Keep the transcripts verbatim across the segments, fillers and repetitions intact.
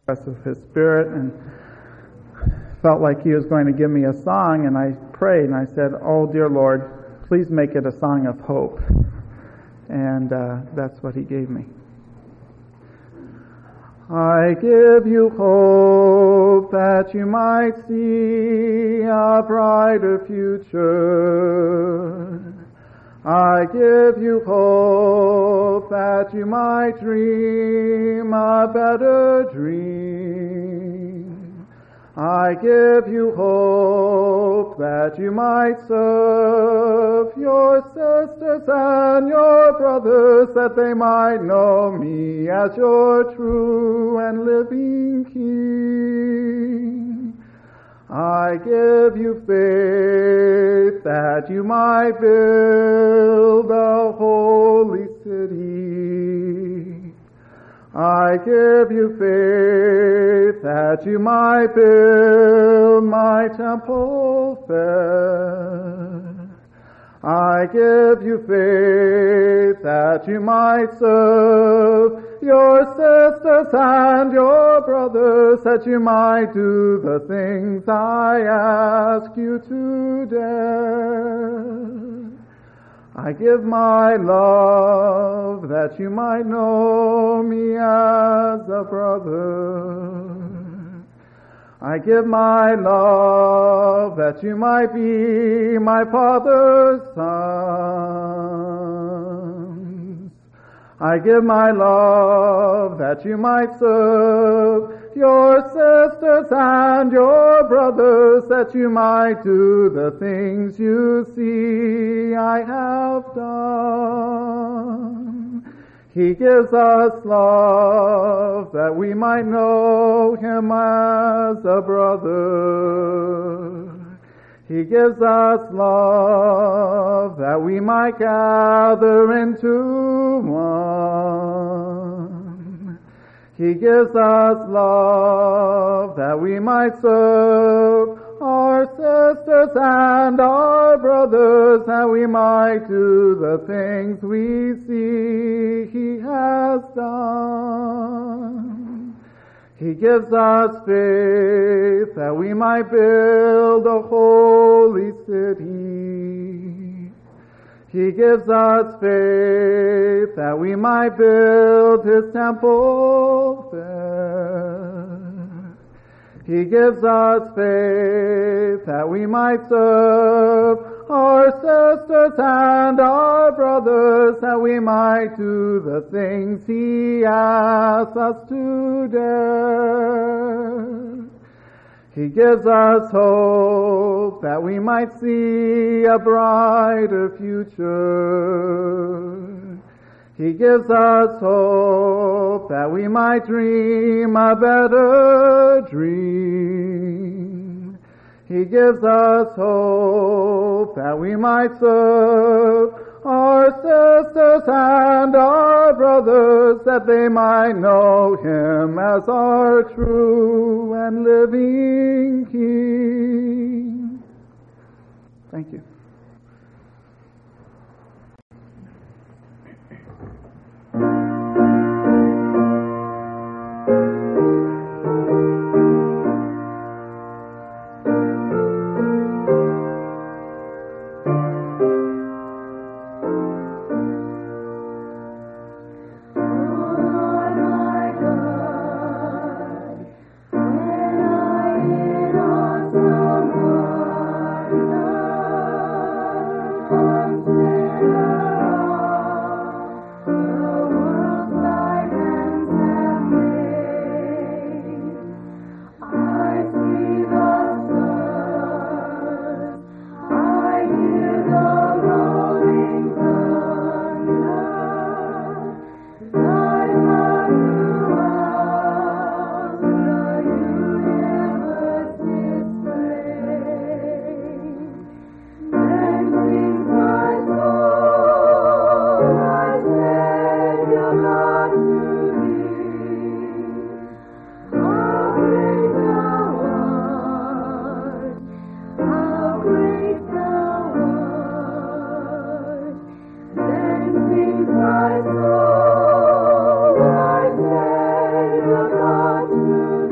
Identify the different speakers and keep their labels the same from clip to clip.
Speaker 1: of His Spirit, and felt like He was going to give me a song, and I prayed and I said, "Oh dear Lord, please make it a song of hope." And uh, that's what He gave me. I give you hope that you might see a brighter future. I give you hope that you might dream a better dream. I give you hope that you might serve your sisters and your brothers, that they might know me as your true and living King. I give you faith that you might build a holy city. I give you faith that you might build my temple fair. I give you faith that you might serve your sisters and your brothers, that you might do the things I ask you to dare. I give my love that you might know me as a brother. I give my love that you might be my Father's sons. I give my love that you might serve your sisters and your brothers, that you might do the things you see I have done. He gives us love that we might know Him as a brother. He gives us love that we might gather into one. He gives us love that we might serve our sisters and our brothers, that we might do the things we see He has done. He gives us faith that we might build a holy city. He gives us faith that we might build His temple fair. He gives us faith that we might serve our sisters and our brothers, that we might do the things He asks us to dare. He gives us hope that we might see a brighter future. He gives us hope that we might dream a better dream. He gives us hope that we might serve our sisters and our brothers, that they might know Him as our true and living King. Thank you.
Speaker 2: My soul, I say, you're not to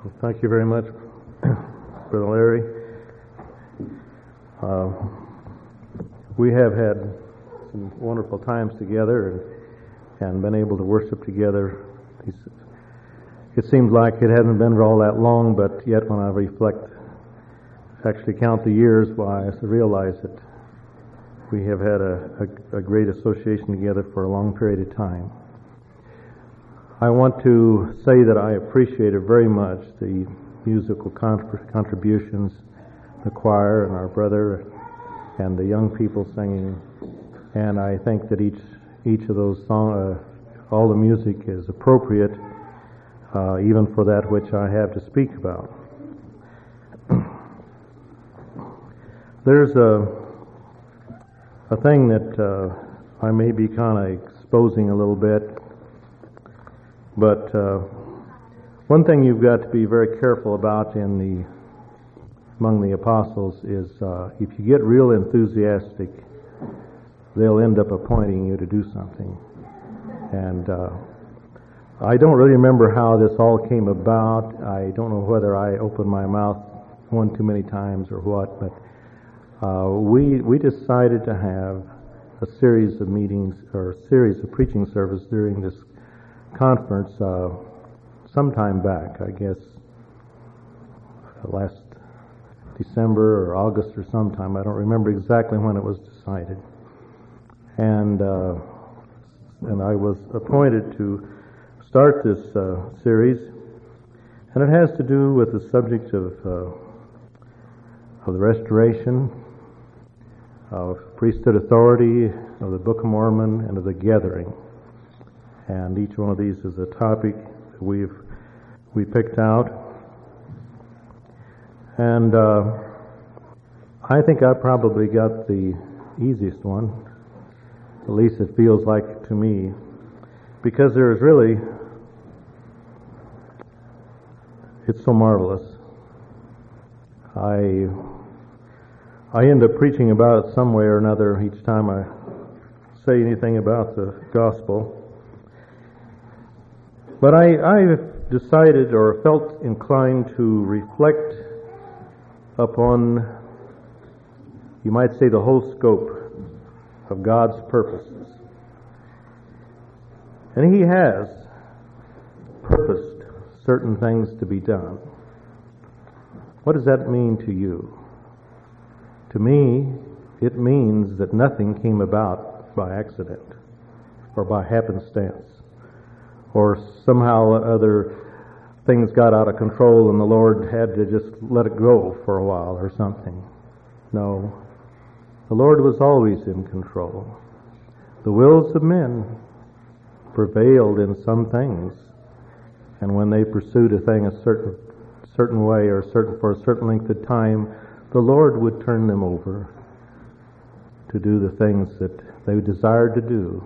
Speaker 2: Well, thank you very much, Brother Larry. Uh, we have had some wonderful times together and, and been able to worship together. It seems like it hasn't been all that long, but yet when I reflect, actually count the years, why I realize that we have had a, a, a great association together for a long period of time. I want to say that I appreciated very much the musical contributions, the choir and our brother and the young people singing, and I think that each each of those songs, uh, all the music is appropriate, uh, even for that which I have to speak about. There's a a thing that uh, I may be kind of exposing a little bit. But uh, one thing you've got to be very careful about in the among the apostles is uh, if you get real enthusiastic, they'll end up appointing you to do something. And uh, I don't really remember how this all came about. I don't know whether I opened my mouth one too many times or what, but uh, we we decided to have a series of meetings or a series of preaching service during this conference uh, sometime back, I guess last December or August or sometime. I don't remember exactly when it was decided. And uh, and I was appointed to start this uh, series, and it has to do with the subject of uh, of the restoration, of priesthood authority, of the Book of Mormon, and of the gathering. And each one of these is a topic that we've we picked out. And uh, I think I probably got the easiest one, at least it feels like to me, because there is really, it's so marvelous. I I end up preaching about it some way or another each time I say anything about the gospel. But I, I decided or felt inclined to reflect upon, you might say, the whole scope of God's purposes. And He has purposed certain things to be done. What does that mean to you? To me, it means that nothing came about by accident or by happenstance, or somehow or other things got out of control and the Lord had to just let it go for a while or something. No. The Lord was always in control. The wills of men prevailed in some things, and when they pursued a thing a certain certain way or certain for a certain length of time, the Lord would turn them over to do the things that they desired to do.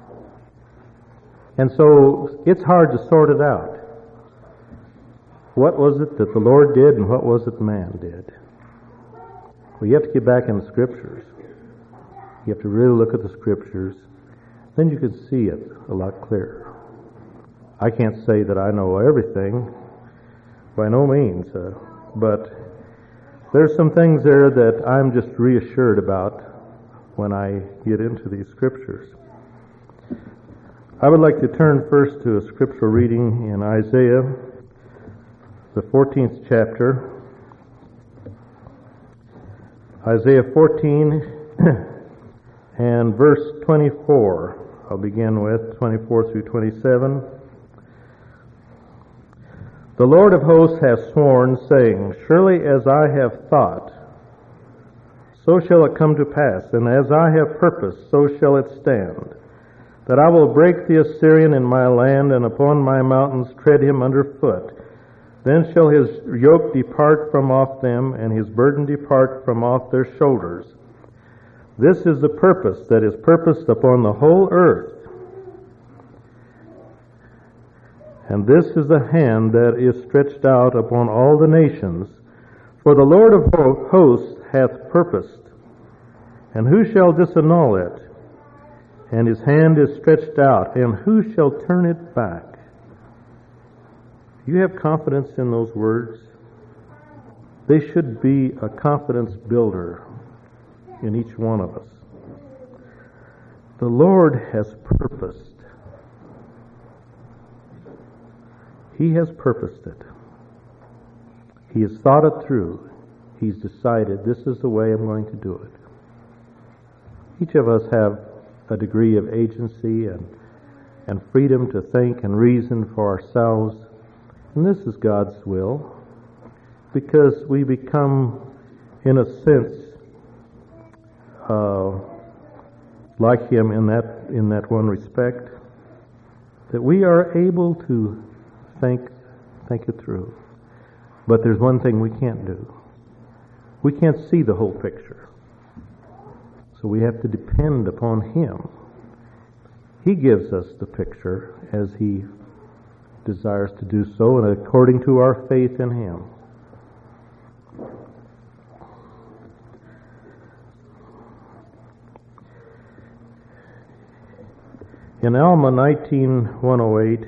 Speaker 2: And so it's hard to sort it out. What was it that the Lord did and what was it man did? Well, you have to get back in the Scriptures. You have to really look at the Scriptures. Then you can see it a lot clearer. I can't say that I know everything, by no means, uh, but there's some things there that I'm just reassured about when I get into these Scriptures. I would like to turn first to a scriptural reading in Isaiah, the fourteenth chapter. Isaiah fourteen and verse twenty-four. I'll begin with twenty-four through twenty-seven. The Lord of hosts hath sworn, saying, Surely as I have thought, so shall it come to pass, and as I have purposed, so shall it stand, that I will break the Assyrian in my land, and upon my mountains tread him under foot. Then shall his yoke depart from off them, and his burden depart from off their shoulders. This is the purpose that is purposed upon the whole earth. And this is the hand that is stretched out upon all the nations. For the Lord of hosts hath purposed, and who shall disannul it? And his hand is stretched out, and who shall turn it back? Do you have confidence in those words? They should be a confidence builder in each one of us. The Lord has purposed. He has purposed it. He has thought it through. He's decided, this is the way I'm going to do it. Each of us have a degree of agency and, and freedom to think and reason for ourselves. And this is God's will, because we become, in a sense, uh, like Him in that in that one respect, that we are able to think think it through. But there's one thing we can't do. We can't see the whole picture. So we have to depend upon Him. He gives us the picture as He desires to do so, and according to our faith in Him. In Alma nineteen one oh eight,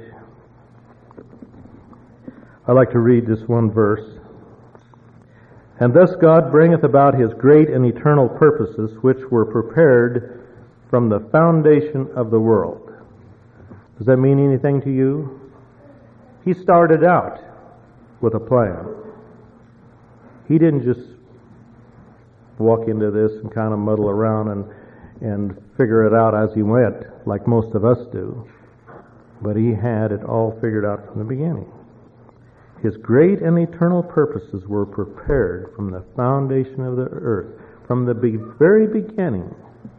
Speaker 2: I like to read this one verse. And thus God bringeth about His great and eternal purposes, which were prepared from the foundation of the world. Does that mean anything to you? He started out with a plan. He didn't just walk into this and kind of muddle around and, and figure it out as he went, like most of us do. But He had it all figured out from the beginning. His great and eternal purposes were prepared from the foundation of the earth, from the be- very beginning.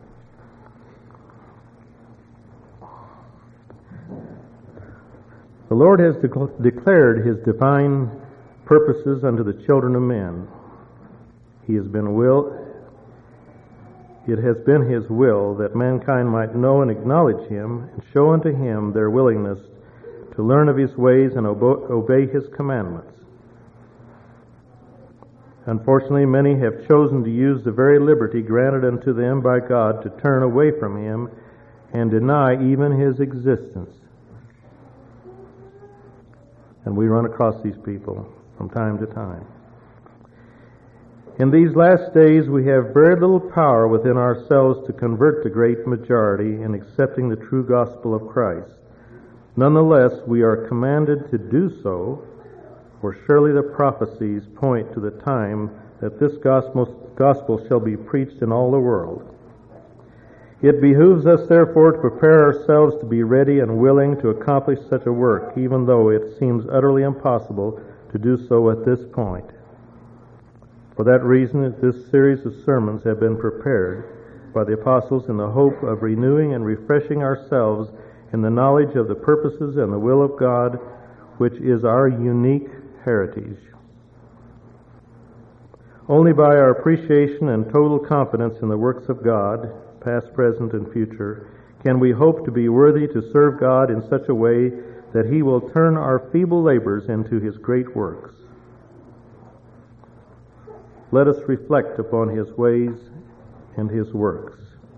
Speaker 2: The Lord has de- declared His divine purposes unto the children of men. He has been will. It has been His will that mankind might know and acknowledge Him and show unto Him their willingness to learn of His ways and obo- obey His commandments. Unfortunately, many have chosen to use the very liberty granted unto them by God to turn away from Him and deny even His existence. And we run across these people from time to time. In these last days, we have very little power within ourselves to convert the great majority in accepting the true gospel of Christ. Nonetheless, we are commanded to do so, for surely the prophecies point to the time that this gospel, gospel shall be preached in all the world. It behooves us, therefore, to prepare ourselves to be ready and willing to accomplish such a work, even though it seems utterly impossible to do so at this point. For that reason, this series of sermons have been prepared by the apostles in the hope of renewing and refreshing ourselves in the knowledge of the purposes and the will of God, which is our unique heritage. Only by our appreciation and total confidence in the works of God, past, present, and future, can we hope to be worthy to serve God in such a way that He will turn our feeble labors into His great works. Let us reflect upon His ways and His works.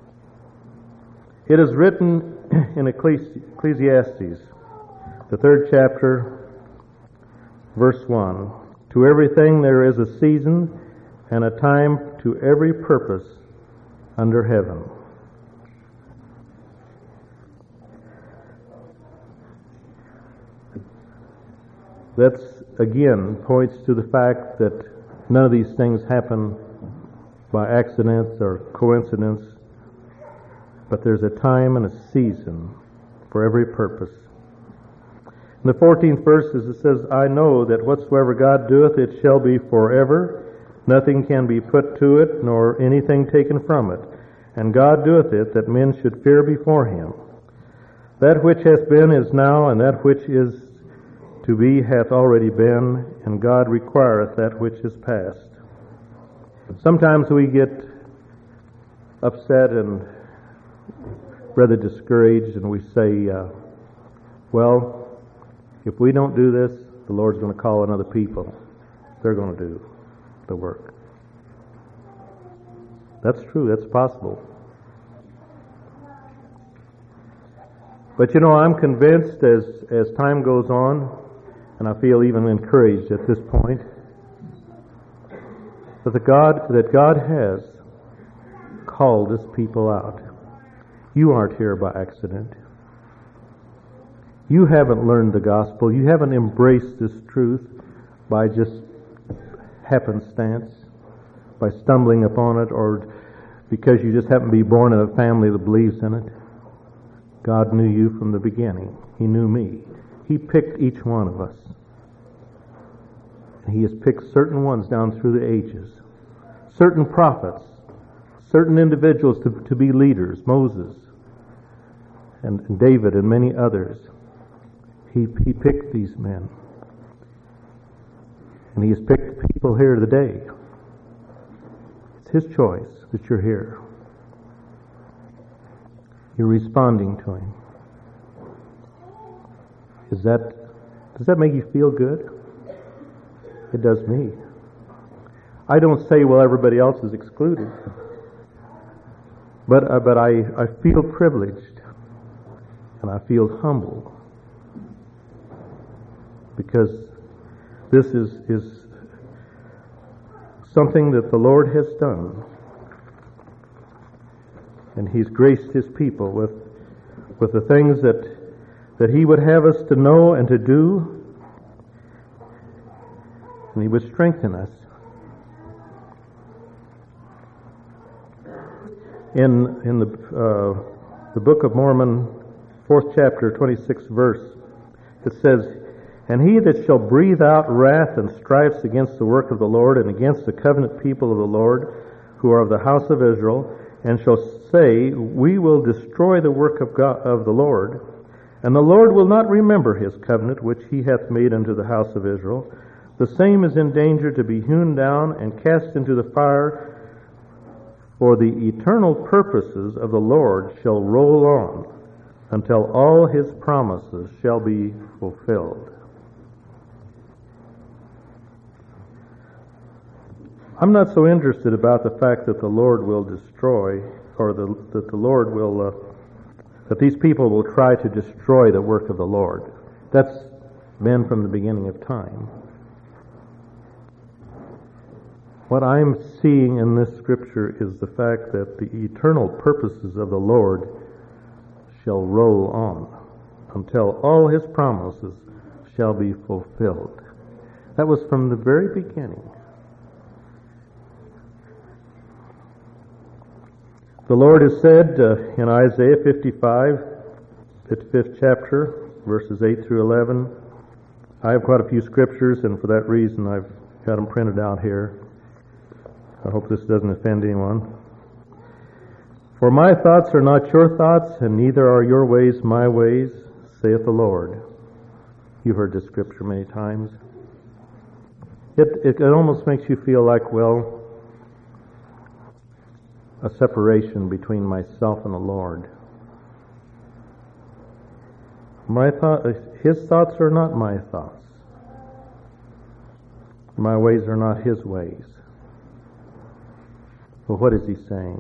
Speaker 2: It is written in Ecclesiastes, the third chapter, verse one, to everything there is a season and a time to every purpose under heaven. That again points to the fact that none of these things happen by accident or coincidence, but there's a time and a season for every purpose. In the fourteenth verse it says, I know that whatsoever God doeth, it shall be forever. Nothing can be put to it, nor anything taken from it. And God doeth it, that men should fear before Him. That which hath been is now, and that which is to be hath already been, and God requireth that which is past. Sometimes we get upset and rather discouraged, and we say, uh, well, if we don't do this, the Lord's going to call another people. They're going to do the work. That's true, that's possible. But you know, I'm convinced as, as time goes on and I feel even encouraged at this point, that the God that God has called His people out. You aren't here by accident. You haven't learned the gospel. You haven't embraced this truth by just happenstance, by stumbling upon it, or because you just happen to be born in a family that believes in it. God knew you from the beginning. He knew me. He picked each one of us. And He has picked certain ones down through the ages. Certain prophets, certain individuals to, to be leaders, Moses and, and David and many others. He, he picked these men. And He has picked people here today. It's His choice that you're here. You're responding to Him. Is that, does that make you feel good? It does me. I don't say, well, everybody else is excluded. But, uh, but I, I feel privileged. And I feel humble. Because this is, is something that the Lord has done. And He's graced His people with, with the things that, that He would have us to know and to do. And He would strengthen us. In, in the, uh, the Book of Mormon, fourth chapter, twenty-sixth verse, it says, "And he that shall breathe out wrath and strifes against the work of the Lord and against the covenant people of the Lord, who are of the house of Israel, and shall say, We will destroy the work of God, of the Lord, and the Lord will not remember His covenant which He hath made unto the house of Israel, the same is in danger to be hewn down and cast into the fire, for the eternal purposes of the Lord shall roll on until all His promises shall be fulfilled." I'm not so interested about the fact that the Lord will destroy, or the, that the Lord will, uh, that these people will try to destroy the work of the Lord. That's been from the beginning of time. What I'm seeing in this scripture is the fact that the eternal purposes of the Lord shall roll on until all His promises shall be fulfilled. That was from the very beginning. The Lord has said uh, in Isaiah fifty-five, its fifth chapter, verses eight through eleven. I have quite a few scriptures, and for that reason I've got them printed out here. I hope this doesn't offend anyone. "For my thoughts are not your thoughts, and neither are your ways my ways, saith the Lord." You've heard this scripture many times. It, it, it almost makes you feel like, well, a separation between myself and the Lord. My thought, His thoughts are not my thoughts. My ways are not His ways. Well, what is He saying?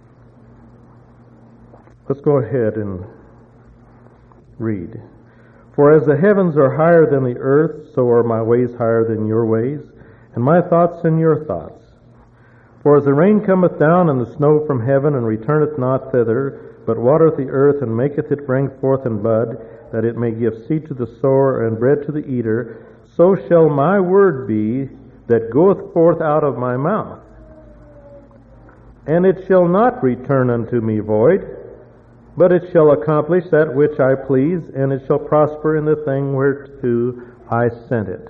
Speaker 2: Let's go ahead and read. "For as the heavens are higher than the earth, so are my ways higher than your ways, and my thoughts than your thoughts. For as the rain cometh down and the snow from heaven, and returneth not thither, but watereth the earth, and maketh it bring forth and bud, that it may give seed to the sower and bread to the eater, so shall my word be that goeth forth out of my mouth. And it shall not return unto me void, but it shall accomplish that which I please, and it shall prosper in the thing whereto I sent it."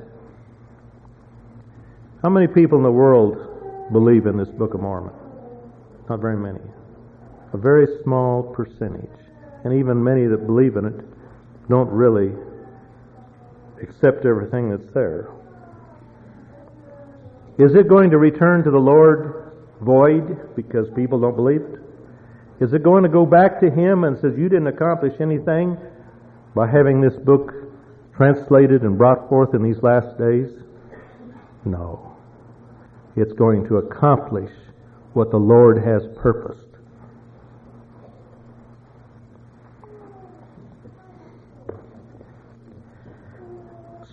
Speaker 2: How many people in the world believe in this Book of Mormon? Not very many. A very small percentage. And even many that believe in it don't really accept everything that's there. Is it going to return to the Lord void because people don't believe it? Is it going to go back to Him and says, you didn't accomplish anything by having this book translated and brought forth in these last days? No. It's going to accomplish what the Lord has purposed.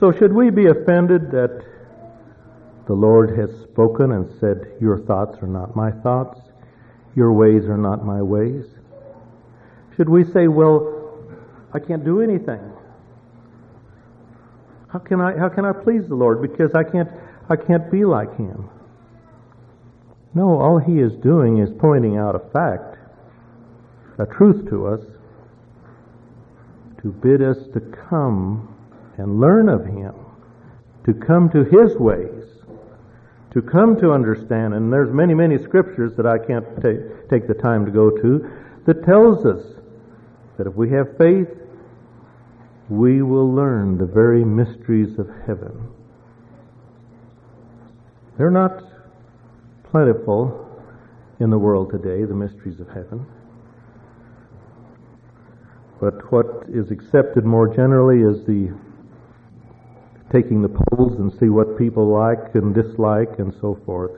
Speaker 2: So should we be offended that the Lord has spoken and said, your thoughts are not my thoughts, your ways are not my ways? Should we say, well, I can't do anything? How can I how can I please the Lord because I can't I can't be like Him? No, all He is doing is pointing out a fact, a truth to us, to bid us to come and learn of Him, to come to His ways, to come to understand. And there's many, many scriptures that I can't ta- take the time to go to that tells us that if we have faith, we will learn the very mysteries of heaven. They're not plentiful in the world today, the mysteries of heaven. But what is accepted more generally is the taking the polls and see what people like and dislike and so forth.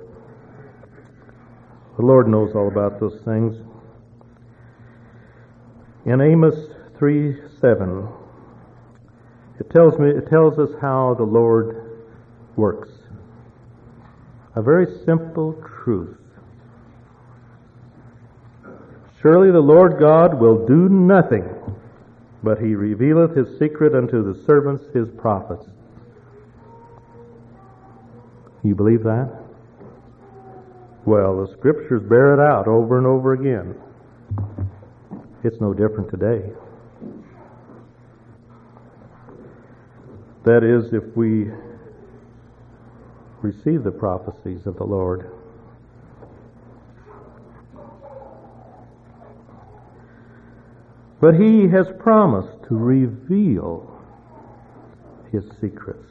Speaker 2: The Lord knows all about those things. In Amos three seven, it tells me it tells us how the Lord works. A very simple truth. Surely the Lord God will do nothing, but He revealeth His secret unto the servants His prophets. You believe that? Well, the Scriptures bear it out over and over again. It's no different today. That is, if we receive the prophecies of the Lord. But He has promised to reveal His secrets.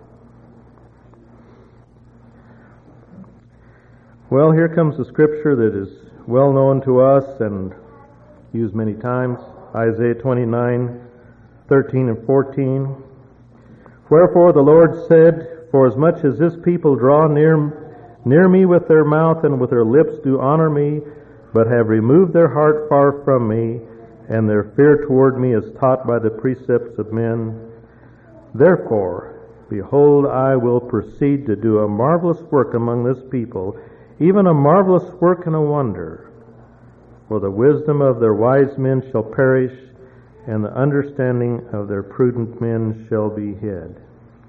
Speaker 2: Well, here comes the scripture that is well known to us and used many times. Isaiah twenty-nine, thirteen and fourteen. Wherefore the Lord said, for as much as this people draw near, near me with their mouth and with their lips do honor me, but have removed their heart far from me, and their fear toward me is taught by the precepts of men. Therefore, behold, I will proceed to do a marvelous work among this people, even a marvelous work and a wonder. For the wisdom of their wise men shall perish, and the understanding of their prudent men shall be hid.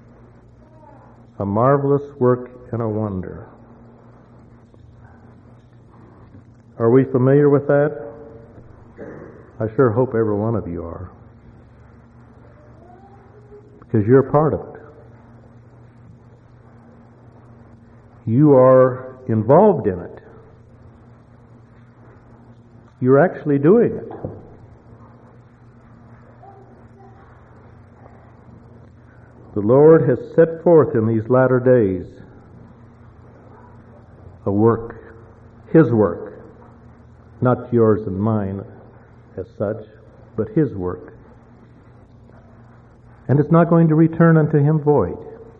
Speaker 2: A marvelous work and a wonder. Are we familiar with that? I sure hope every one of you are. Because you're a part of it. You are involved in it. You're actually doing it. The Lord has set forth in these latter days a work, His work, not yours and mine as such, but His work. And it's not going to return unto Him void.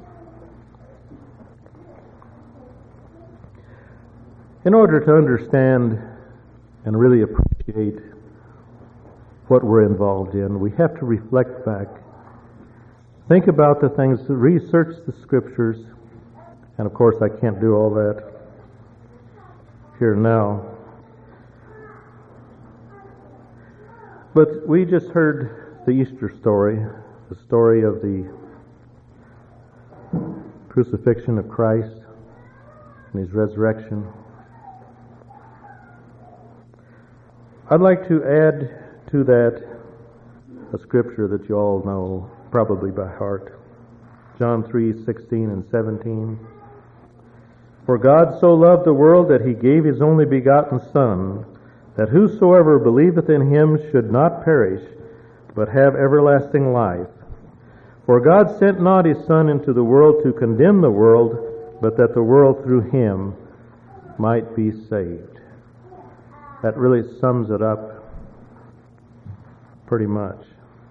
Speaker 2: In order to understand and really appreciate what we're involved in, we have to reflect back. Think about the things, research the Scriptures, and of course I can't do all that here now. But we just heard the Easter story, the story of the crucifixion of Christ and His resurrection. I'd like to add to that a scripture that you all know probably by heart. John three sixteen and seventeen. For God so loved the world that He gave His only begotten Son, that whosoever believeth in Him should not perish, but have everlasting life. For God sent not His Son into the world to condemn the world, but that the world through Him might be saved. That really sums it up pretty much.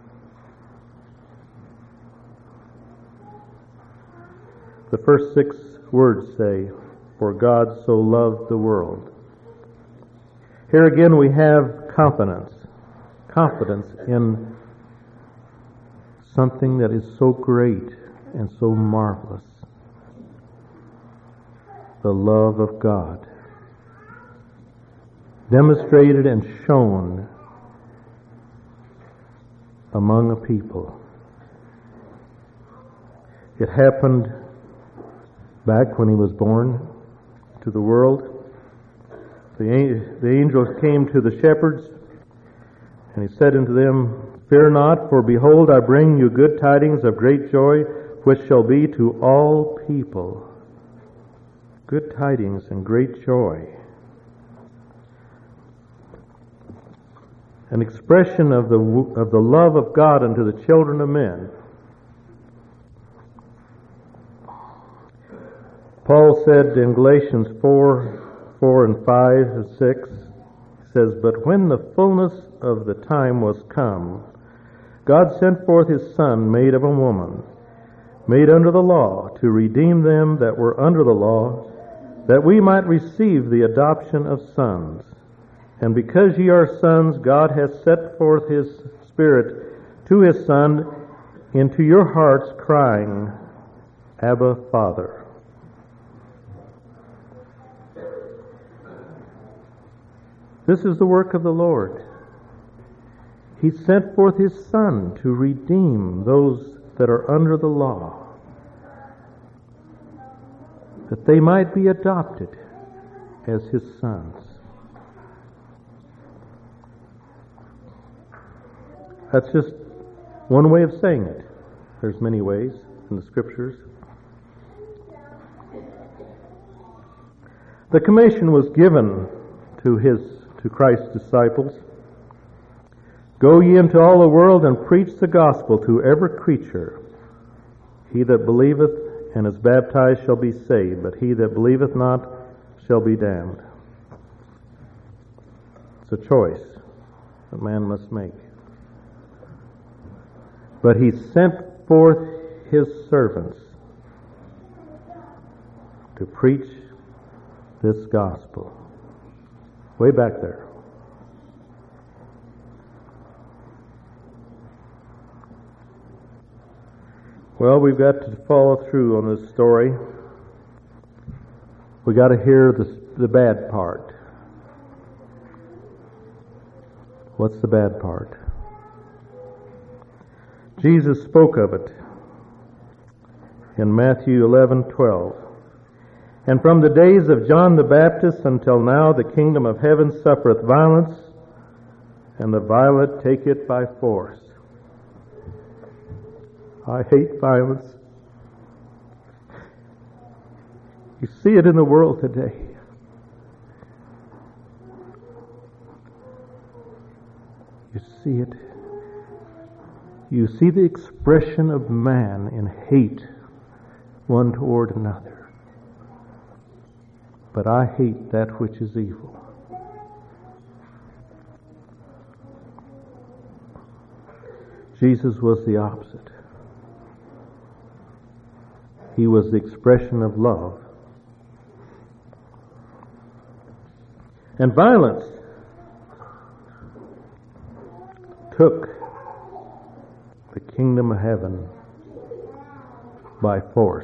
Speaker 2: The first six words say, for God so loved the world. Here again we have confidence. Confidence in something that is so great and so marvelous. The love of God, demonstrated and shown among a people. It happened back when he was born to the world. The, the angels came to the shepherds, and he said unto them, Fear not, for behold, I bring you good tidings of great joy, which shall be to all people. Good tidings and great joy. An expression of the of the love of God unto the children of men. Paul said in Galatians four, four and five and six, he says, But when the fullness of the time was come, God sent forth his Son, made of a woman, made under the law, to redeem them that were under the law, that we might receive the adoption of sons. And because ye are sons, God hath set forth his Spirit to his Son into your hearts, crying, Abba, Father. This is the work of the Lord. He sent forth his Son to redeem those that are under the law, that they might be adopted as his sons. That's just one way of saying it. There's many ways in the Scriptures. The commission was given to his to Christ's disciples. Go ye into all the world and preach the gospel to every creature. He that believeth and is baptized shall be saved, but he that believeth not shall be damned. It's a choice that man must make. But he sent forth his servants to preach this gospel. Way back there. Well, we've got to follow through on this story. We've got to hear the, the bad part. What's the bad part? Jesus spoke of it in Matthew eleven twelve. And from the days of John the Baptist until now, the kingdom of heaven suffereth violence, and the violent take it by force. I hate violence. You see it in the world today. You see it. You see the expression of man in hate one toward another. But I hate that which is evil. Jesus was the opposite. He was the expression of love. And violence took the kingdom of heaven by force.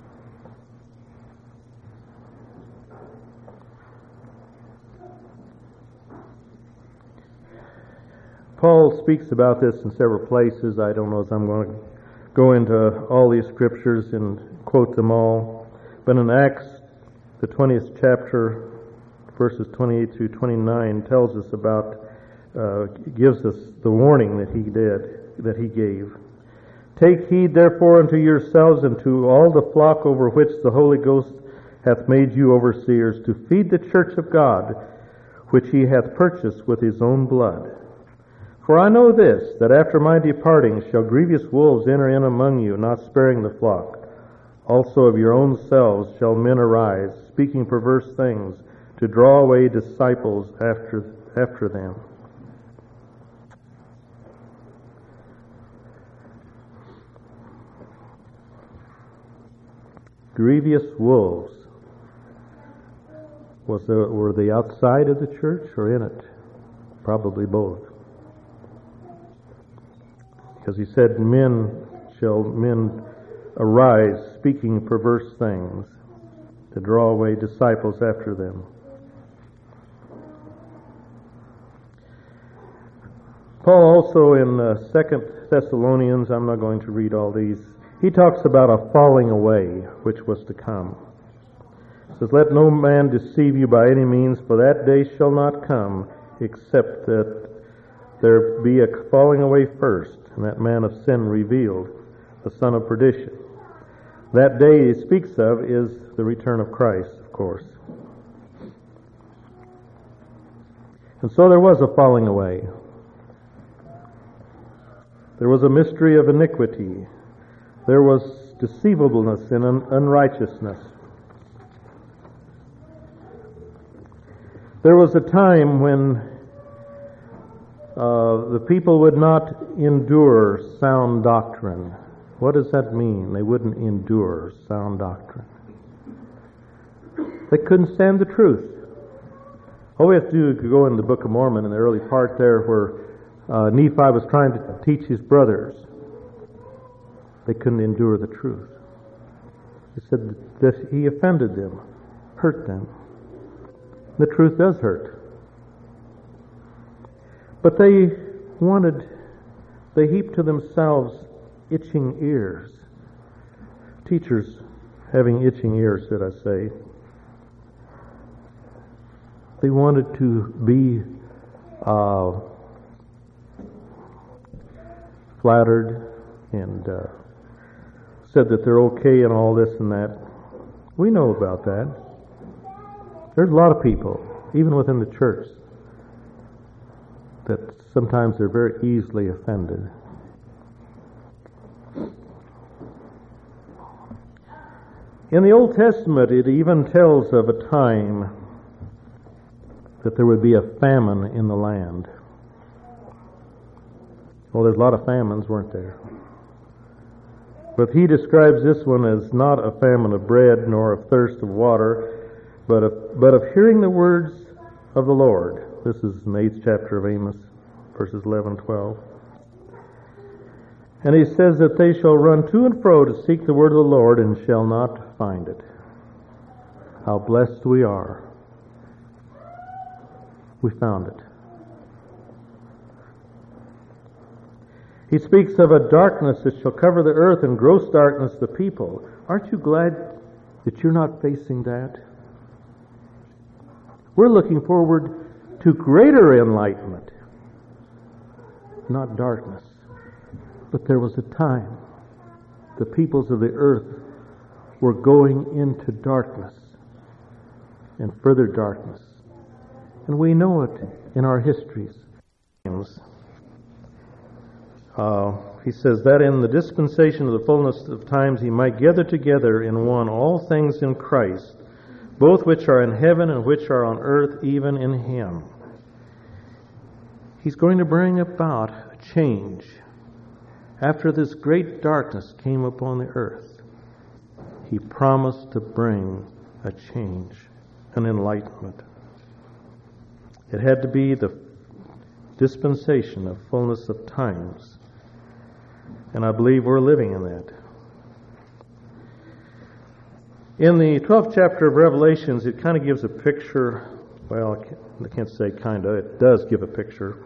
Speaker 2: Paul speaks about this in several places. I don't know if I'm going to go into all these scriptures and quote them all. But in Acts, the twentieth chapter, verses twenty-eight through twenty-nine, tells us about, uh, gives us the warning that he did, that he gave. Take heed therefore unto yourselves and to all the flock over which the Holy Ghost hath made you overseers, to feed the church of God, which he hath purchased with his own blood. For I know this, that after my departing shall grievous wolves enter in among you, not sparing the flock. Also of your own selves shall men arise, speaking perverse things, to draw away disciples after, after them. Grievous wolves. Was there, were they outside of the church or in it? Probably both. Because he said, men shall, men arise, speaking perverse things, to draw away disciples after them. Paul also in uh, Second Thessalonians, I'm not going to read all these, he talks about a falling away which was to come. He says, "Let no man deceive you by any means, for that day shall not come, except that there be a falling away first, and that man of sin revealed, the son of perdition." That day he speaks of is the return of Christ, of course. And so there was a falling away. There was a mystery of iniquity. There was deceivableness and un- unrighteousness. There was a time when uh, the people would not endure sound doctrine. What does that mean? They wouldn't endure sound doctrine. They couldn't stand the truth. All we have to do is go in the Book of Mormon in the early part there where uh, Nephi was trying to teach his brothers. They couldn't endure the truth. He said that he offended them, hurt them. The truth does hurt. But they wanted, they heaped to themselves itching ears. Teachers having itching ears, should I say. They wanted to be uh, flattered and uh, said that they're okay and all this and that. We know about that. There's a lot of people, even within the church, that sometimes they're very easily offended. In the Old Testament, it even tells of a time that there would be a famine in the land. Well, there's a lot of famines, weren't there? But he describes this one as not a famine of bread nor of thirst of water, but of, but of hearing the words of the Lord. This is in the eighth chapter of Amos, verses eleven and twelve. And he says that they shall run to and fro to seek the word of the Lord and shall not find it. How blessed we are. We found it. He speaks of a darkness that shall cover the earth and gross darkness the people. Aren't you glad that you're not facing that? We're looking forward to greater enlightenment, not darkness. But there was a time the peoples of the earth were going into darkness and further darkness. And we know it in our histories. Uh, he says that in the dispensation of the fullness of times he might gather together in one all things in Christ, both which are in heaven and which are on earth, even in him. He's going to bring about a change. After this great darkness came upon the earth, he promised to bring a change, an enlightenment. It had to be the dispensation of fullness of times. And I believe we're living in that. In the twelfth chapter of Revelations, it kind of gives a picture, well, I can't, I can't say kind of, it does give a picture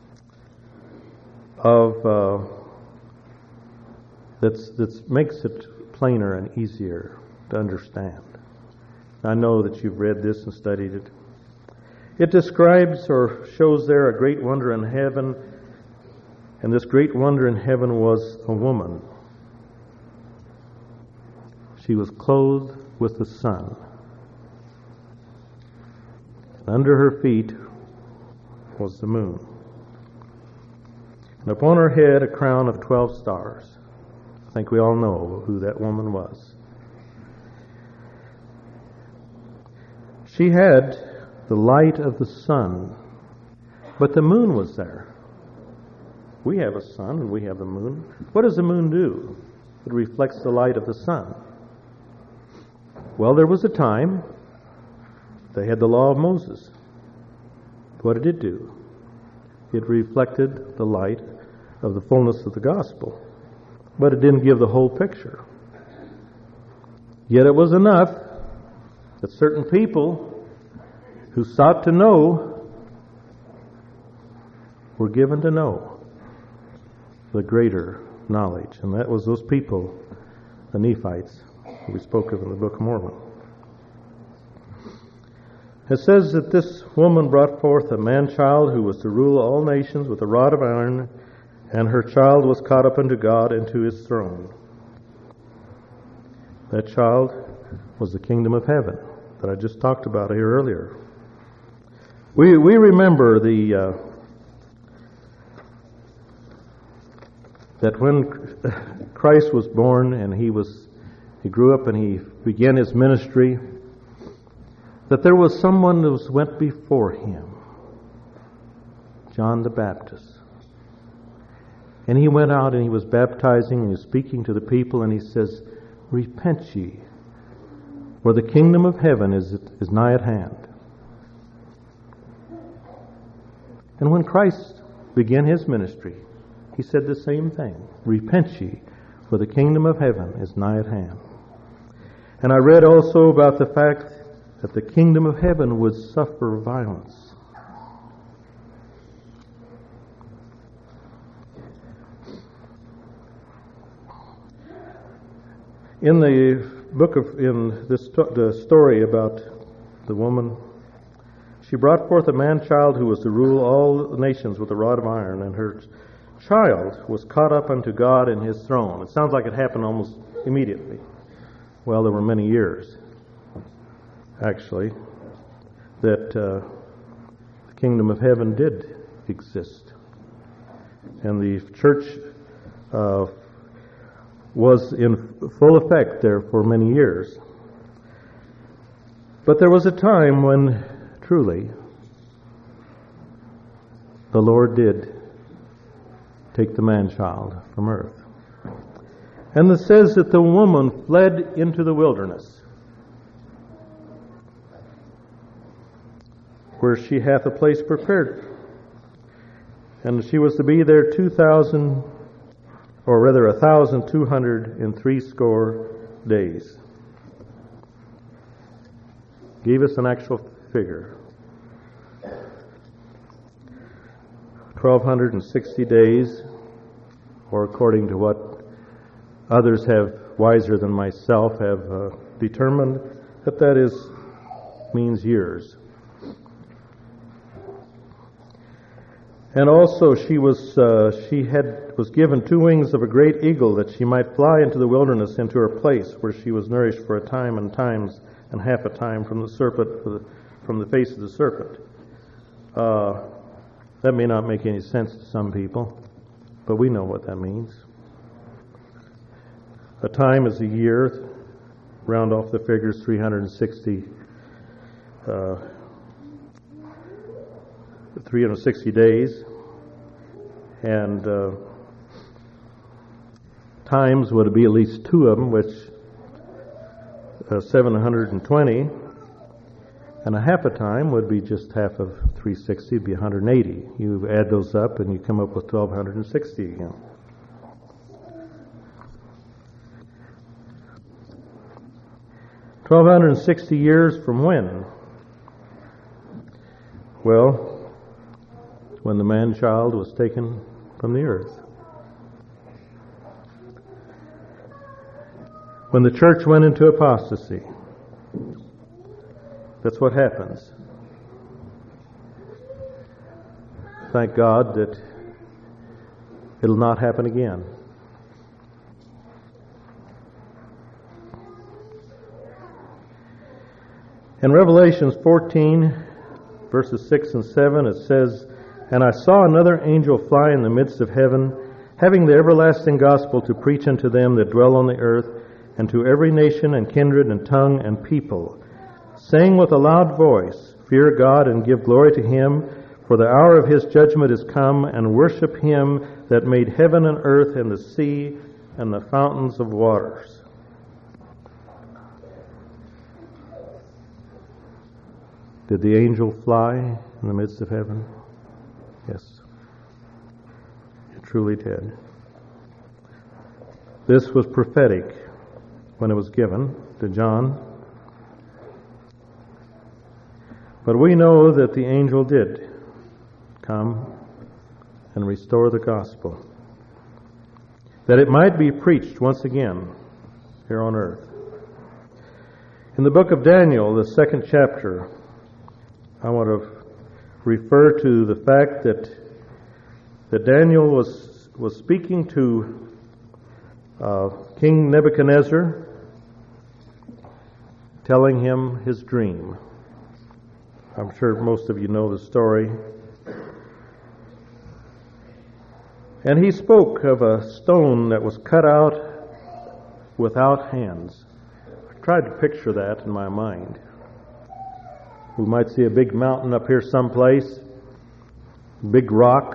Speaker 2: of, uh, that's, that's makes it plainer and easier to understand. I know that you've read this and studied it. It describes or shows there a great wonder in heaven, and this great wonder in heaven was a woman. She was clothed with the sun. And under her feet was the moon. And upon her head a crown of twelve stars. I think we all know who that woman was. She had the light of the sun, but the moon was there. We have a sun and we have the moon. What does the moon do? It reflects the light of the sun. Well, there was a time they had the law of Moses. What did it do? It reflected the light of the fullness of the gospel, but it didn't give the whole picture. Yet it was enough that certain people who sought to know were given to know the greater knowledge. And that was those people, the Nephites, who we spoke of in the Book of Mormon. It says that this woman brought forth a man-child who was to rule all nations with a rod of iron, and her child was caught up unto God and to his throne. That child was the kingdom of heaven that I just talked about here earlier. We we remember the uh, that when Christ was born and he was he grew up and he began his ministry, that there was someone that was went before him, John the Baptist. And he went out and he was baptizing and he was speaking to the people, and he says, "Repent ye, for the kingdom of heaven is, is nigh at hand." And when Christ began his ministry, he said the same thing. "Repent ye, for the kingdom of heaven is nigh at hand." And I read also about the fact that the kingdom of heaven would suffer violence. In the book of, in this the story about the woman, she brought forth a man-child who was to rule all nations with a rod of iron, and her child was caught up unto God and his throne. It sounds like it happened almost immediately. Well, there were many years, actually, that uh, the kingdom of heaven did exist. And the church uh, was in full effect there for many years. But there was a time when, truly, the Lord did take the man-child from earth. And it says that the woman fled into the wilderness, where she hath a place prepared. And she was to be there two thousand, or rather a thousand two hundred and three score days. Gave us an actual figure. twelve sixty days, or according to what others have, wiser than myself, have uh, determined, that that is means years. And also she was uh, she had was given two wings of a great eagle, that she might fly into the wilderness, into her place, where she was nourished for a time and times and half a time from the serpent, from the face of the serpent. Uh, that may not make any sense to some people, but we know what that means. A time is a year. Round off the figures, three hundred sixty. Uh, three hundred sixty days, and uh, times would be at least two of them, which uh, seven hundred twenty, and a half a time would be just half of three hundred sixty, would be one hundred eighty. You add those up and you come up with twelve sixty again. twelve sixty years from when? Well, when the man-child was taken from the earth. When the church went into apostasy. That's what happens. Thank God that it'll not happen again. In Revelations fourteen, verses six and seven, it says, "And I saw another angel fly in the midst of heaven, having the everlasting gospel to preach unto them that dwell on the earth, and to every nation and kindred and tongue and people, saying with a loud voice, Fear God and give glory to him, for the hour of his judgment is come, and worship him that made heaven and earth and the sea and the fountains of waters." Did the angel fly in the midst of heaven? Yes, it truly did. This was prophetic when it was given to John. But we know that the angel did come and restore the gospel, that it might be preached once again here on earth. In the book of Daniel, the second chapter, I want to refer to the fact that that Daniel was was speaking to uh, King Nebuchadnezzar, telling him his dream. I'm sure most of you know the story. And he spoke of a stone that was cut out without hands. I tried to picture that in my mind. We might see a big mountain up here someplace, big rock,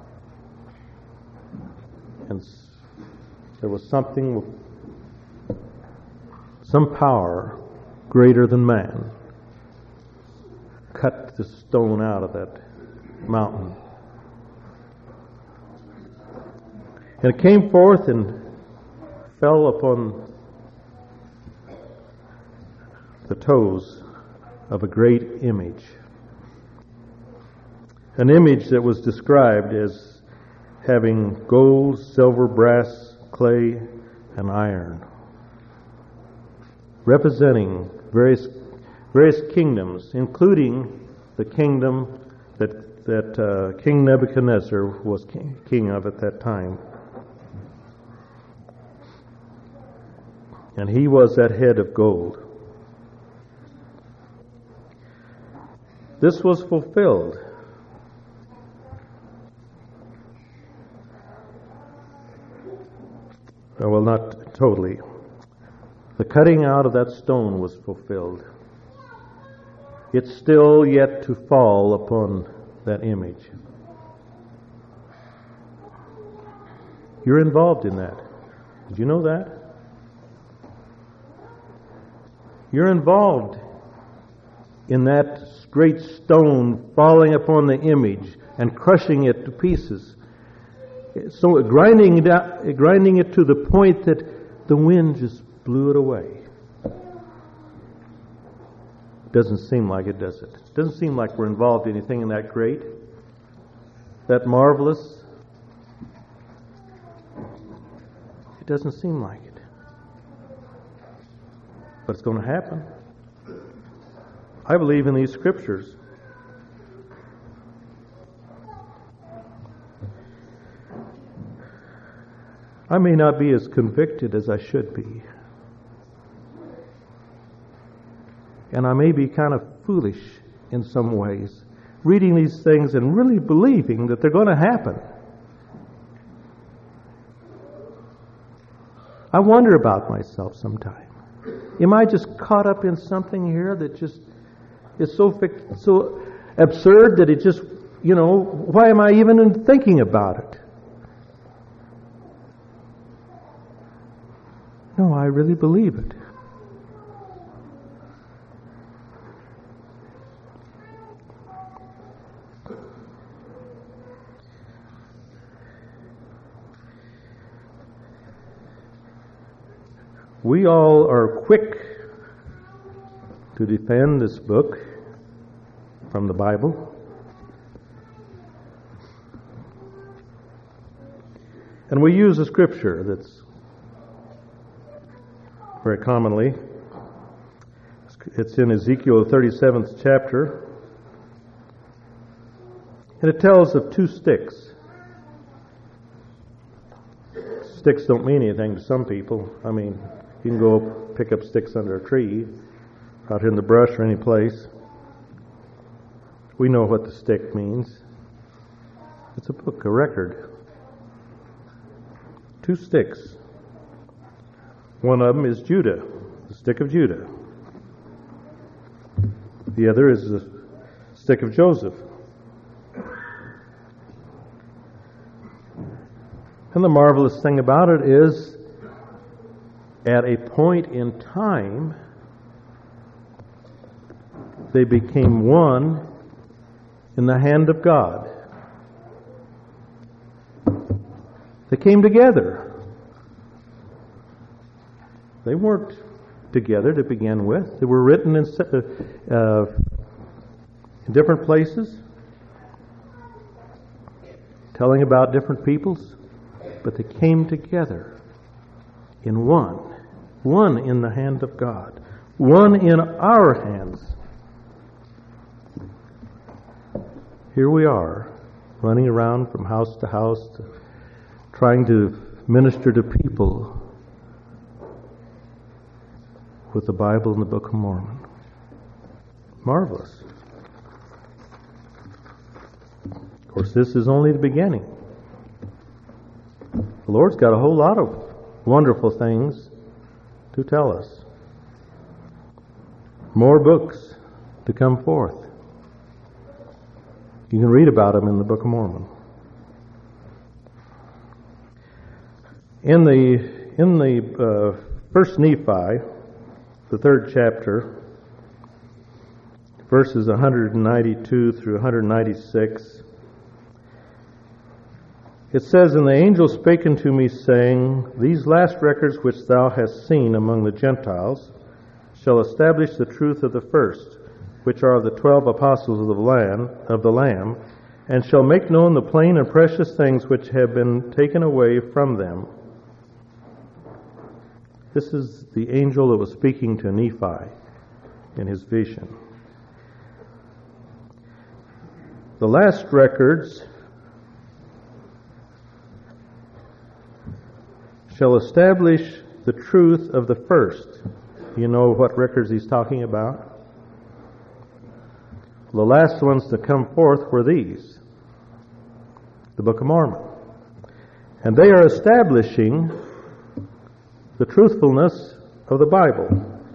Speaker 2: and there was something, some power greater than man, cut the stone out of that mountain. And it came forth and fell upon the toes of a great image. An image that was described as having gold, silver, brass, clay, and iron, representing various various kingdoms, including the kingdom that that uh, King Nebuchadnezzar was king, king of at that time. And he was that head of gold. This was fulfilled. Well, not totally. The cutting out of that stone was fulfilled. It's still yet to fall upon that image. You're involved in that. Did you know that? You're involved in that great stone falling upon the image and crushing it to pieces. So grinding it out, grinding it to the point that the wind just blew it away. Doesn't seem like it, does it? It doesn't seem like we're involved in anything in that great, that marvelous. It doesn't seem like it. But it's going to happen. I believe in these scriptures. I may not be as convicted as I should be. And I may be kind of foolish in some ways, reading these things and really believing that they're going to happen. I wonder about myself sometimes. Am I just caught up in something here that just is so so absurd that it just, you know, why am I even thinking about it? No, I really believe it. We all are quick to defend this book from the Bible. And we use a scripture that's very commonly, it's in Ezekiel, the thirty-seventh chapter, and it tells of two sticks. Sticks don't mean anything to some people. I mean, you can go pick up sticks under a tree, out here in the brush or any place. We know what the stick means. It's a book, a record. Two sticks. One of them is Judah, the stick of Judah. The other is the stick of Joseph. And the marvelous thing about it is, at a point in time, they became one in the hand of God. They came together. They weren't together to begin with. They were written in, uh, in different places, telling about different peoples, but they came together in one. One in the hand of God. One in our hands. Here we are, running around from house to house, to, trying to minister to people with the Bible and the Book of Mormon. Marvelous. Of course, this is only the beginning. The Lord's got a whole lot of wonderful things to tell us. More books to come forth. You can read about them in the Book of Mormon. In the in the uh, First Nephi, the third chapter, verses one ninety-two through one ninety-six, it says, "And the angel spake unto me, saying, These last records which thou hast seen among the Gentiles shall establish the truth of the first, which are the twelve apostles of the Lamb, of the Lamb, and shall make known the plain and precious things which have been taken away from them." This is the angel that was speaking to Nephi in his vision. The last records shall establish the truth of the first. You know what records he's talking about? The last ones to come forth were these, the Book of Mormon. And they are establishing the truthfulness of the Bible.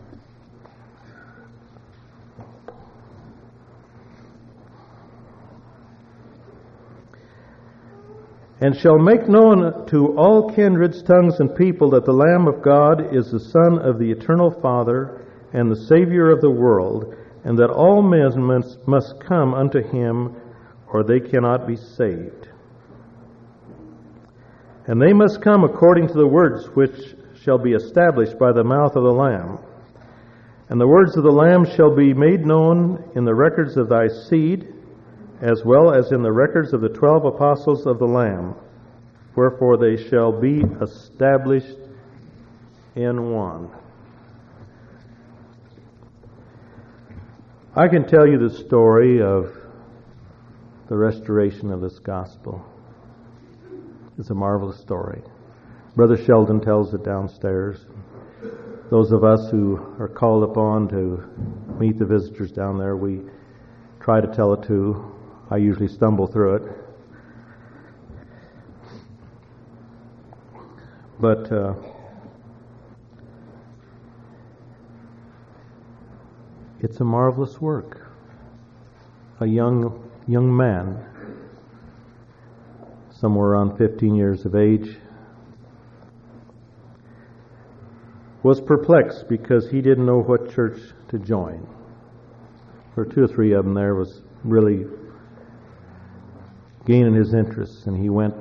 Speaker 2: "And shall make known to all kindreds, tongues, and people that the Lamb of God is the Son of the eternal Father and the Savior of the world, and that all men must, must come unto him, or they cannot be saved. And they must come according to the words which shall be established by the mouth of the Lamb. And the words of the Lamb shall be made known in the records of thy seed, as well as in the records of the twelve apostles of the Lamb. Wherefore they shall be established in one." I can tell you the story of the restoration of this gospel. It's a marvelous story. Brother Sheldon tells it downstairs. Those of us who are called upon to meet the visitors down there, we try to tell it too. I usually stumble through it. But uh, it's a marvelous work. A young young man, somewhere around fifteen years of age, was perplexed because he didn't know what church to join. There were two or three of them there was really gaining his interest, and he went,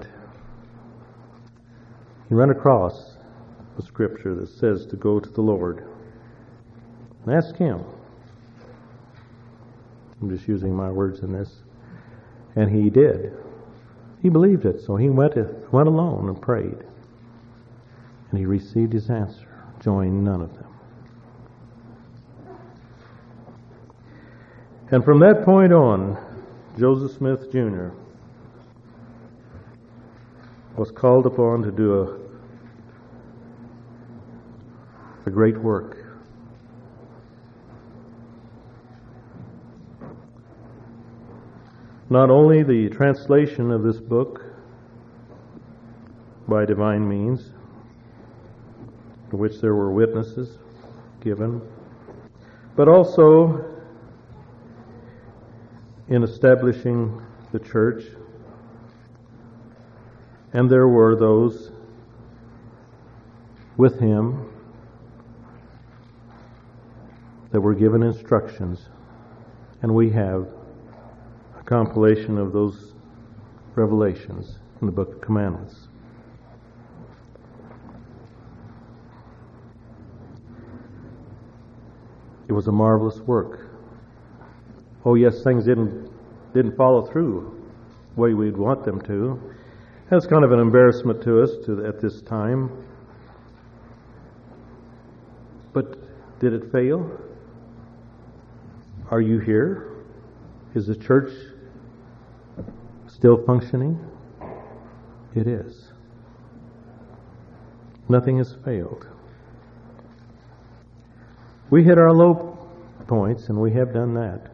Speaker 2: he ran across a scripture that says to go to the Lord and ask Him. I'm just using my words in this. And he did. He believed it, so he went, went alone and prayed. And he received his answer. Joined none of them. And from that point on, Joseph Smith Junior was called upon to do a, a great work. Not only the translation of this book by divine means, to which there were witnesses given, but also in establishing the church. And there were those with him that were given instructions, and we have a compilation of those revelations in the Book of Commandments. It was a marvelous work. Oh yes, things didn't didn't follow through the way we'd want them to. That's kind of an embarrassment to us to, at this time. But did it fail? Are you here? Is the church still functioning? It is. Nothing has failed. We hit our low points, and we have done that.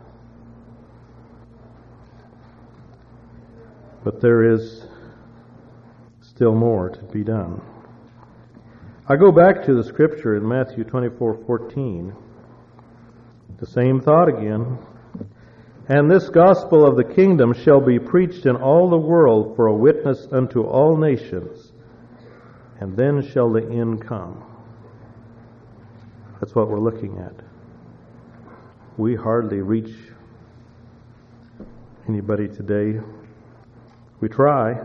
Speaker 2: But there is still more to be done. I go back to the scripture in Matthew twenty-four fourteen. The same thought again. And this gospel of the kingdom shall be preached in all the world for a witness unto all nations, and then shall the end come. That's what we're looking at. We hardly reach anybody today. We try.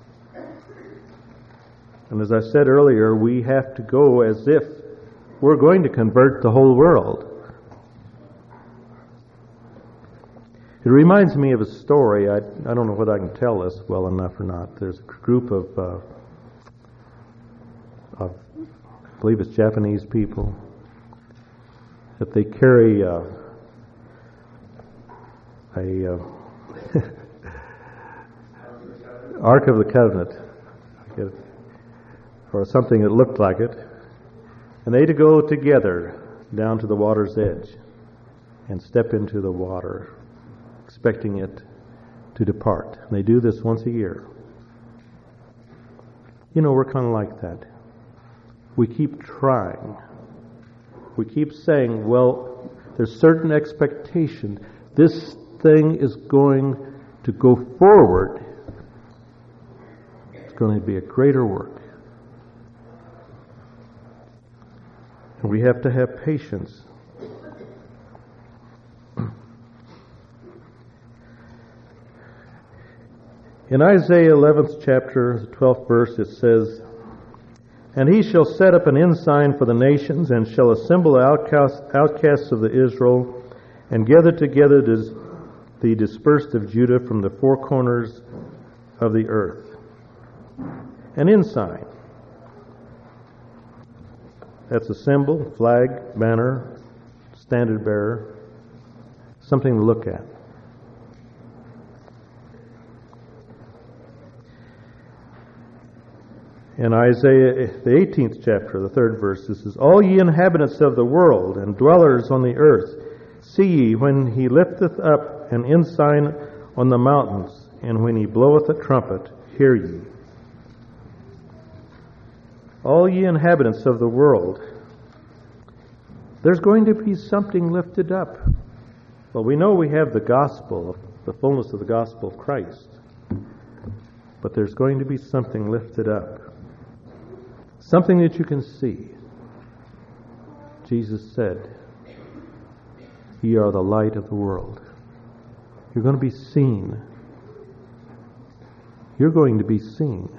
Speaker 2: And as I said earlier, we have to go as if we're going to convert the whole world. It reminds me of a story. I, I don't know whether I can tell this well enough or not. There's a group of, uh, of I believe it's Japanese people, that they carry uh, a uh, Ark of the Covenant, or something that looked like it, and they to go together down to the water's edge and step into the water, expecting it to depart. And they do this once a year. You know, we're kind of like that. We keep trying. We keep saying, well, there's certain expectation. This thing is going to go forward. It's going to be a greater work. And we have to have patience. In Isaiah eleventh chapter, the twelfth verse, it says, And he shall set up an ensign for the nations, and shall assemble the outcasts, outcasts of the Israel, and gather together the dispersed of Judah from the four corners of the earth. An ensign. That's a symbol, flag, banner, standard bearer, something to look at. In Isaiah, the eighteenth chapter, the third verse, this is, All ye inhabitants of the world, and dwellers on the earth, see ye, when he lifteth up an ensign on the mountains, and when he bloweth a trumpet, hear ye. All ye inhabitants of the world, there's going to be something lifted up. Well, we know we have the gospel, the fullness of the gospel of Christ, but there's going to be something lifted up. Something that you can see. Jesus said, Ye are the light of the world. You're going to be seen. You're going to be seen.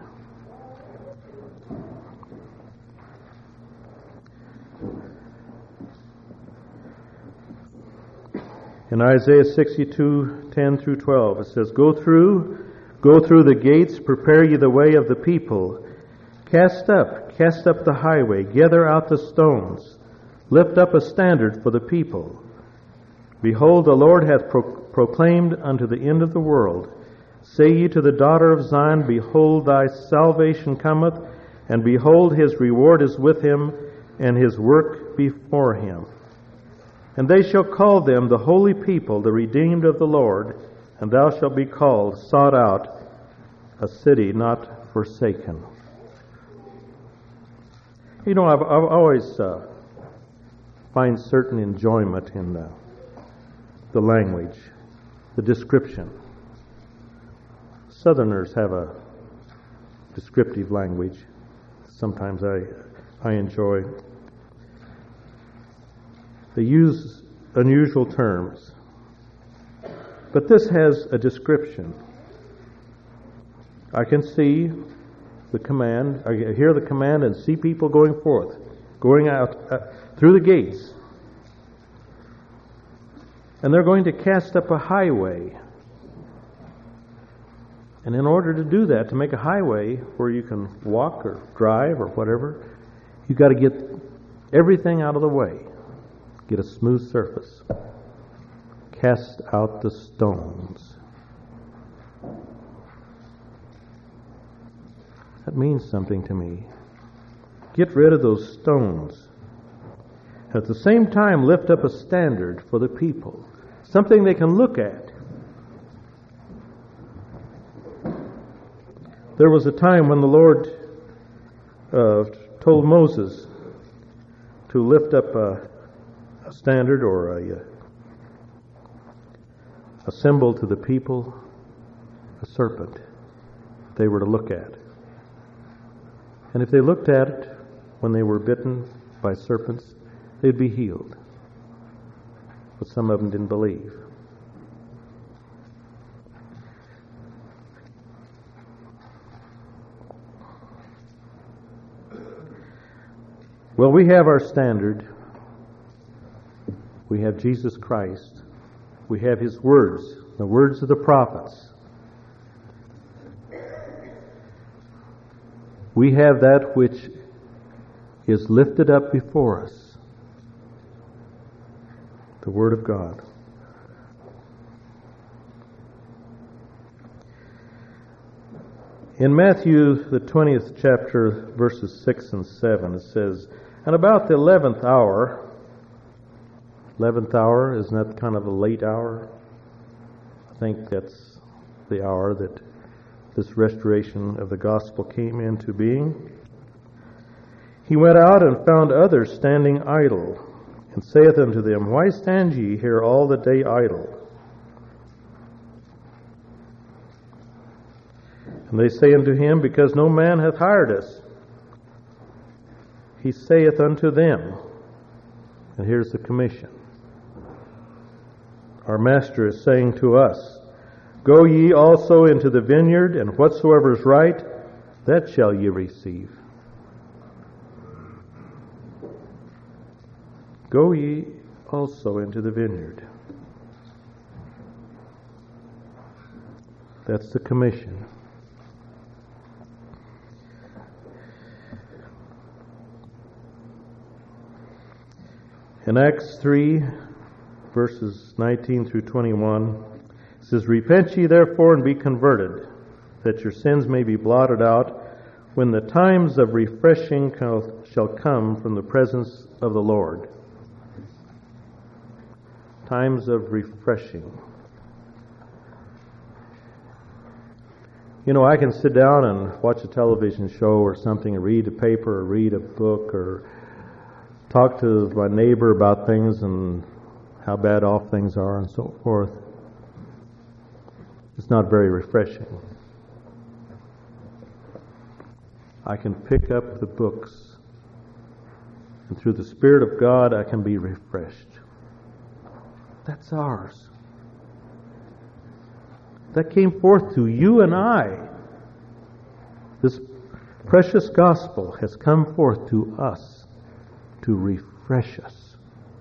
Speaker 2: In Isaiah sixty-two, ten through twelve, it says, Go through, go through the gates, prepare ye the way of the people. Cast up, cast up the highway, gather out the stones, lift up a standard for the people. Behold, the Lord hath pro- proclaimed unto the end of the world. Say ye to the daughter of Zion, Behold, thy salvation cometh, and behold, his reward is with him, and his work before him. And they shall call them the holy people, the redeemed of the Lord, and thou shalt be called, sought out, a city not forsaken. You know, I've, I've always uh, find certain enjoyment in the, the language, the description. Southerners have a descriptive language. Sometimes I, I enjoy. They use unusual terms. But this has a description. I can see the command, I hear the command and see people going forth, going out uh, through the gates. And they're going to cast up a highway. And in order to do that, to make a highway where you can walk or drive or whatever, you've got to get everything out of the way. Get a smooth surface. Cast out the stones. That means something to me. Get rid of those stones. At the same time, lift up a standard for the people. Something they can look at. There was a time when the Lord uh, told Moses to lift up a, a standard or a, a symbol to the people, a serpent they were to look at. And if they looked at it when they were bitten by serpents, they'd be healed. But some of them didn't believe. Well, we have our standard. We have Jesus Christ. We have His words, the words of the prophets. We have that which is lifted up before us, the Word of God. In Matthew, the twentieth chapter, verses six and seven, it says, "And about the eleventh hour," eleventh hour, isn't that kind of a late hour? I think that's the hour that this restoration of the gospel came into being. "He went out and found others standing idle, and saith unto them, Why stand ye here all the day idle? And they say unto him, Because no man hath hired us. He saith unto them," and here's the commission. Our Master is saying to us, "Go ye also into the vineyard, and whatsoever is right, that shall ye receive." Go ye also into the vineyard. That's the commission. In Acts three, verses nineteen through twenty-one, it says, "Repent ye therefore and be converted, that your sins may be blotted out, when the times of refreshing shall come from the presence of the Lord." Times of refreshing. You know, I can sit down and watch a television show or something, and read a paper or read a book or talk to my neighbor about things and how bad off things are and so forth. It's not very refreshing. I can pick up the books, and through the Spirit of God I can be refreshed. That's ours. That came forth to you and I. This precious gospel has come forth to us to refresh us.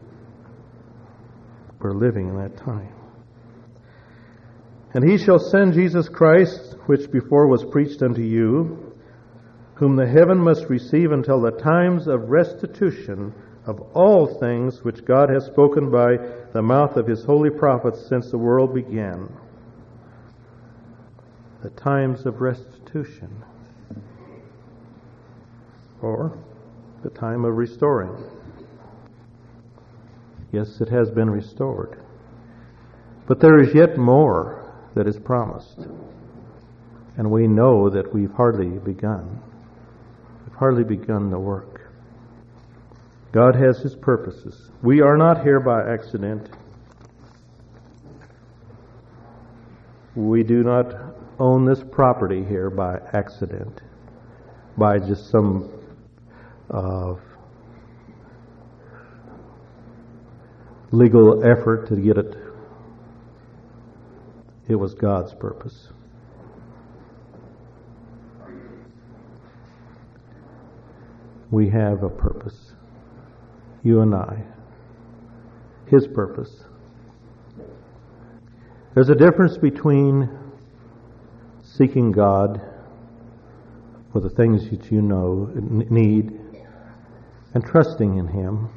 Speaker 2: We're living in that time. "And he shall send Jesus Christ, which before was preached unto you, whom the heaven must receive until the times of restitution of all things which God has spoken by the mouth of His holy prophets since the world began." The times of restitution, or the time of restoring. Yes, it has been restored. But there is yet more that is promised. And we know that we've hardly begun. We've hardly begun the work. God has His purposes. We are not here by accident. We do not own this property here by accident, by just some uh, legal effort to get it. It was God's purpose. We have a purpose. You and I. His purpose. There's a difference between seeking God for the things that you know need and trusting in Him,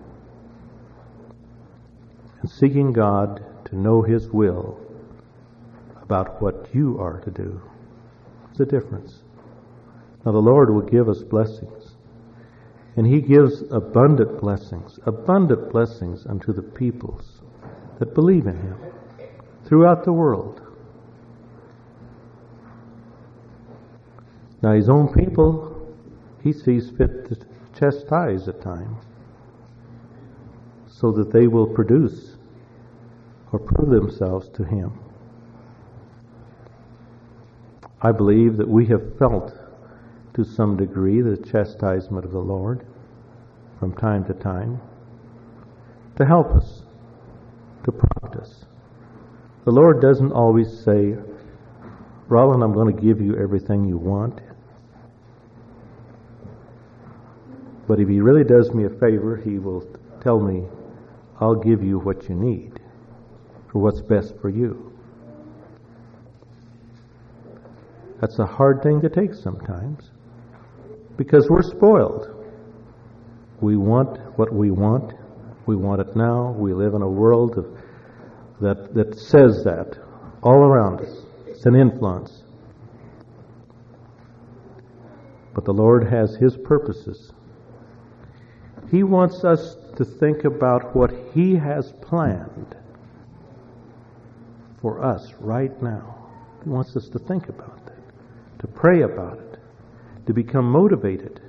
Speaker 2: and seeking God to know His will about what you are to do. There's a difference. Now the Lord will give us blessings, and He gives abundant blessings, abundant blessings unto the peoples that believe in Him throughout the world. Now His own people, He sees fit to chastise at times, so that they will produce or prove themselves to Him. I believe that we have felt to some degree the chastisement of the Lord from time to time to help us, to prompt us. The Lord doesn't always say, Roland, I'm going to give you everything you want. But if He really does me a favor, He will tell me, I'll give you what you need for what's best for you. That's a hard thing to take sometimes, because we're spoiled. We want what we want. We want it now. We live in a world of, that, that says that all around us. It's an influence. But the Lord has His purposes. He wants us to think about what He has planned for us right now. He wants us to think about that, to pray about it, to become motivated.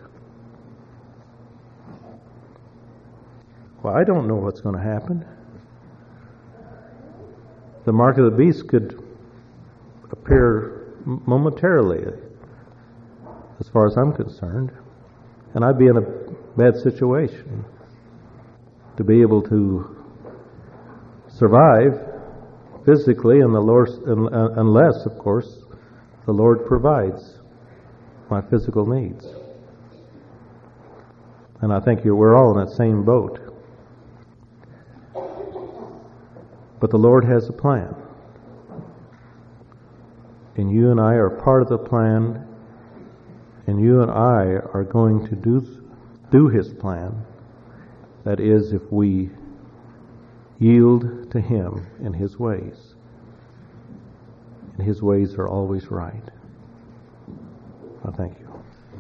Speaker 2: Well, I don't know what's going to happen. The mark of the beast could appear momentarily, as far as I'm concerned, and I'd be in a bad situation to be able to survive physically, and the Lord, unless, of course, the Lord provides my physical needs. And I think we're all in that same boat. But the Lord has a plan. And you and I are part of the plan, and you and I are going to do, do His plan. That is, if we yield to Him in His ways. And His ways are always right. I thank you.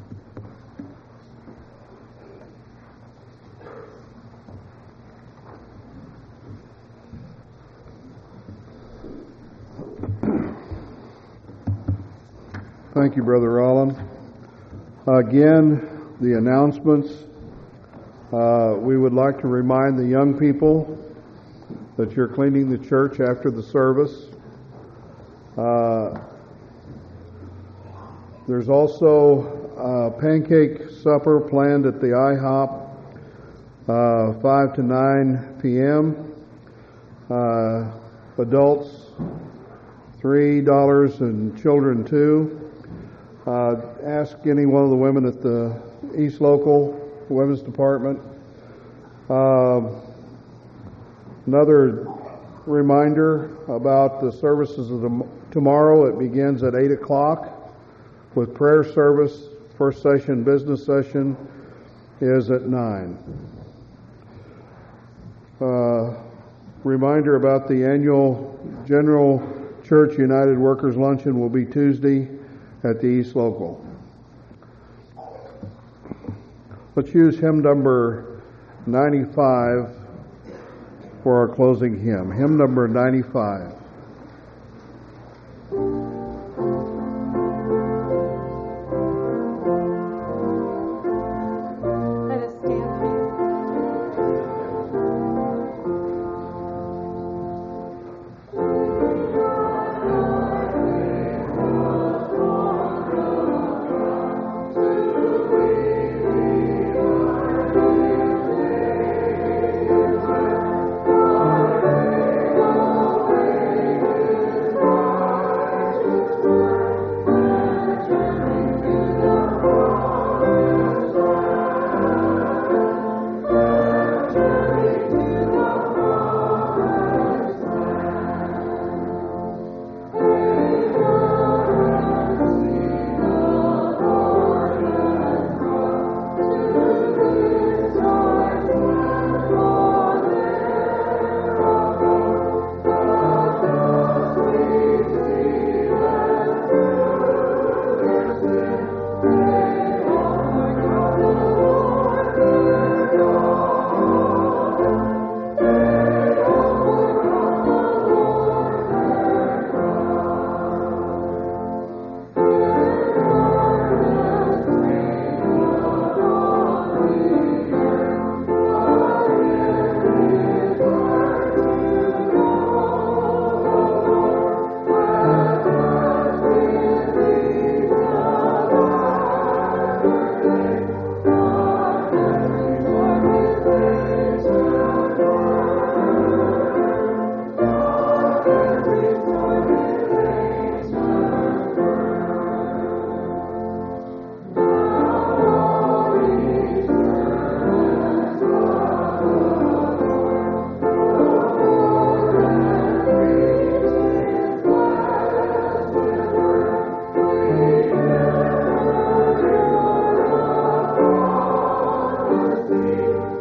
Speaker 3: Thank you, Brother Rollin. Again, the announcements. Uh, we would like to remind the young people that you're cleaning the church after the service. Uh, there's also a pancake supper planned at the IHOP, uh, five to nine p.m. Uh, adults, three dollars, and children, two. Uh, ask any one of the women at the East Local Women's Department. Uh, another reminder about the services of the, tomorrow. It begins at eight o'clock with prayer service. First session, business session, is at nine. Uh, reminder about the annual General Church United Workers Luncheon will be Tuesday at the East Local. Let's use hymn number ninety-five for our closing hymn. Hymn number ninety-five.
Speaker 4: Away. sing.